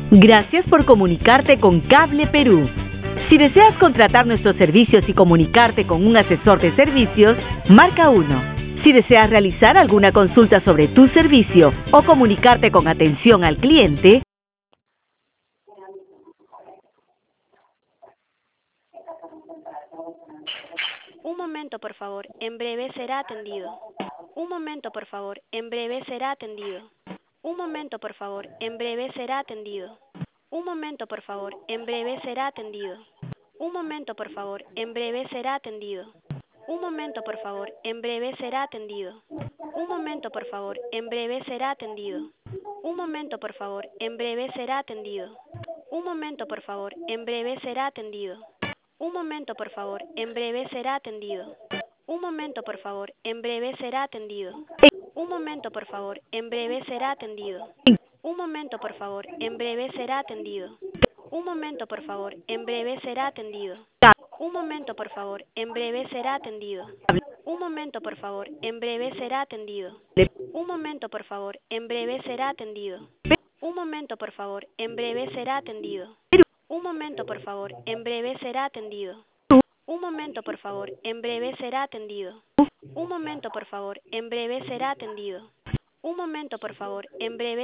Gracias por comunicarte con Cable Perú. Si deseas contratar nuestros servicios y comunicarte con un asesor de servicios, marca 1. Si deseas realizar alguna consulta sobre tu servicio o comunicarte con atención al cliente, Un momento, por favor. En breve será atendido. Un momento, por favor. En breve será atendido. Un momento, por favor. En breve será atendido. Un momento, por favor. En breve será atendido. Un momento, por favor. En breve será atendido. Un momento, por favor. En breve será atendido. Un momento, por favor. En breve será atendido. Un momento, por favor. En breve será atendido. Un momento, por favor. En breve será atendido. Un momento, por favor. En breve será atendido. Un momento, por favor. En breve será atendido. Un momento, por favor. En breve será atendido. Un momento, por favor. En breve será atendido. Un momento, por favor. En breve será atendido. Un momento, por favor. En breve será atendido. Un momento, por favor. En breve será atendido. Un momento, por favor. En breve será atendido. Un momento, por favor. En breve será atendido. Un momento, por favor. En breve será atendido. Un momento, por favor. En breve será atendido. Un momento, por favor. En breve será atendido. Un momento, por favor. En breve